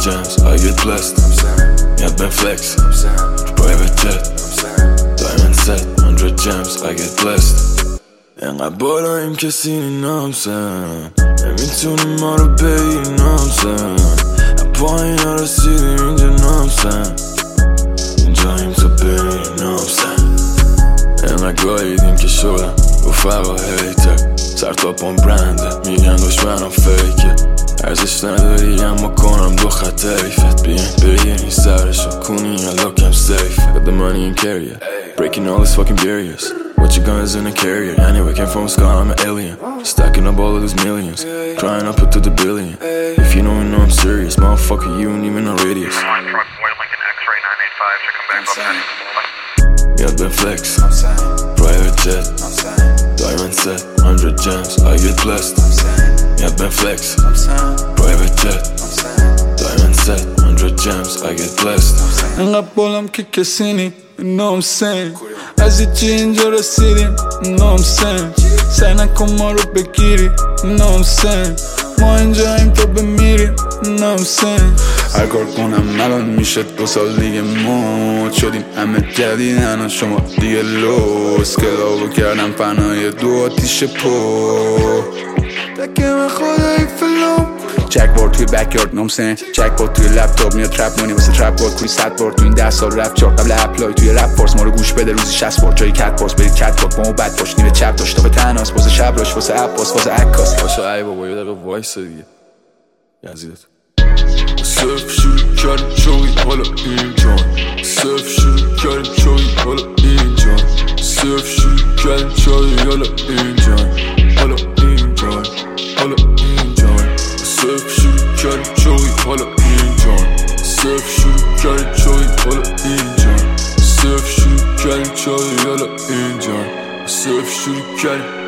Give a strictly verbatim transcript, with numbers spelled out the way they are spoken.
gems, I get blessed. I've been flex, private jet, diamond set, hundred gems, I get blessed. انقدر بالاییم کسی نامسن نمیتونی ما رو بگی نامسن پایین ها رسیدیم اینجا نامسن اینجاییم تا بری نامسن انقدر گاییدیم که شدم رفقا هیتر سر تا پام برنده میگن دشمنم فیکه ارزش نداری اما کنم دو خط حیفت بیاین بگیرین سرشو کنین یا لوکم سیف got the money and carry it breaking all these fucking barriers what you gun is in a carrier anyway came from a sky I'm an alien stacking up all of these millions crying up to the billion if you know you know I'm serious motherfucker you ain't even know radius yeah been flex private jet diamond set hundred gems I get blessed yeah been flex private jet diamond set hundred gems I get blessed انقدر بالم که کسی نی you know I'm saying از این چی اینجا رسیدیم you know I'm saying سعی نکن ما رو بگیری you know I'm saying ما اینجاییم تا بمیریم you know I'm saying هر کار کنم الان میشه دو سال دیگه موت شدیم همه جدیدن شما دیگه لوس کلابو کردم پناه دو آتیش پو تکم خدای فلوم چک بار توی بکیارد نامسن چک بار توی لپتاپ میاد ترپ مانی واسه ترپ بار کوی صد بار توی این ده سال رپ چارت قبل اپلای توی رپ فورس ما رو گوش بده روزی شصت بار جای کت پاس برید کت پاک با ما بد باش نیمه چپ داشت تا به تناس واسه شب راش واسه عباس واسه عکاس باشه ای بابا یه دقیقه وایسا دیگه یزیدت صرف شروع کردیم چوی حالا اینجان صرف شروع کردیم چوی حالا اینجان صرف شروع کردیم چوی حالا اینجان حالا اینجان حالا اینجان صرف شروع کردیم چوی حالا اینجان صرف شروع کردیم چوی حالا اینجان صرف شروع کردیم چوی حالا اینجان صرف شروع کردیم